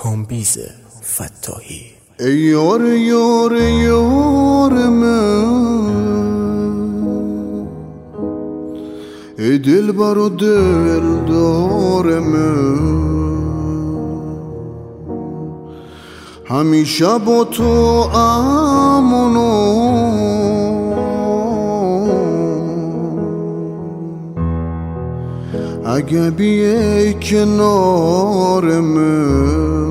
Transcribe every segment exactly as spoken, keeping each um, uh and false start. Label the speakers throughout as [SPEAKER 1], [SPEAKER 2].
[SPEAKER 1] کامبیز فتاحی.
[SPEAKER 2] ای یار یار یار من، ای دل بر و دل دار من، همیشه با تو امونم، اگه بیای کنار من.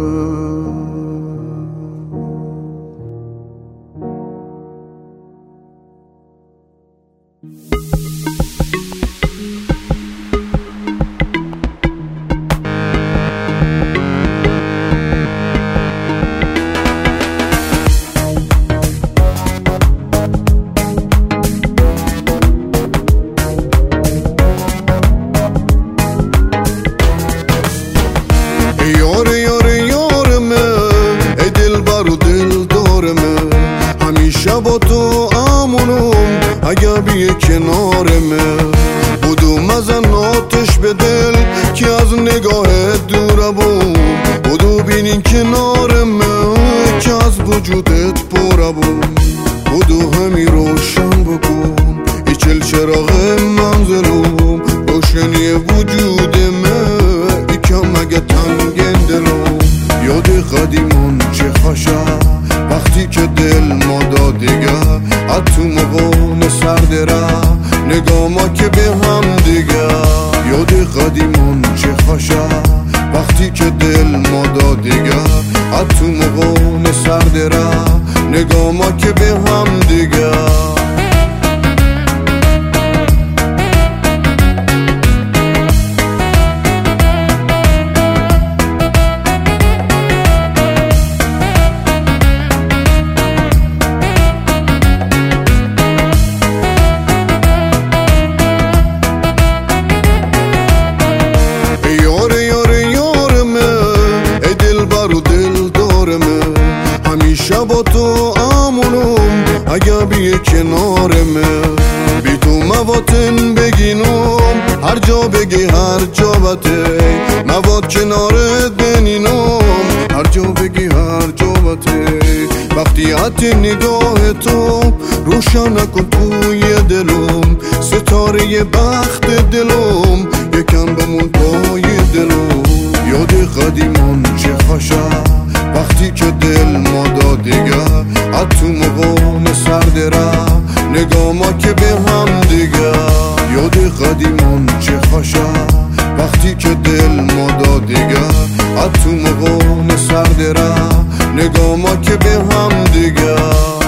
[SPEAKER 2] با تو امونم اگه بیه کنار من، بودم ازن آتش به دل که از نگاه دوره بود، بودو بینین کنار من که از وجودت پره بود، بودو همی روشن بکن ای چل چراغ منزلم، روشنی وجود من ای کم اگه تنگن دلم. یاد قدیمون چه خوشه وقتی که دل ما دادیگه، اتو مقام سرد را نگاه ما که به هم دیگه. یاد قدیمون چه خوشه وقتی که دل ما دادیگه، اتو مقام سرد را نگاه ما که به هم دیگه. همیشه با تو امونم اگه بیه کنار من، بی تو مواتن بگینم هر جا بگی هر جا بته، مواد کنارت بنینم هر جا بگی هر جا بته. وقتی حتی نگاه تو روشن کن توی دلم، ستاره بخت دلم یکم بمون پای دلم. یاد قدیمان چه خوشه وقتی که دل ما دادیگه، اتو مقام سرد را نگاه ما که به هم دیگه. یاد قدیمان چه خوشه وقتی که دل ما دادیگه، اتو مقام سرد را نگاه ما که به هم دیگه.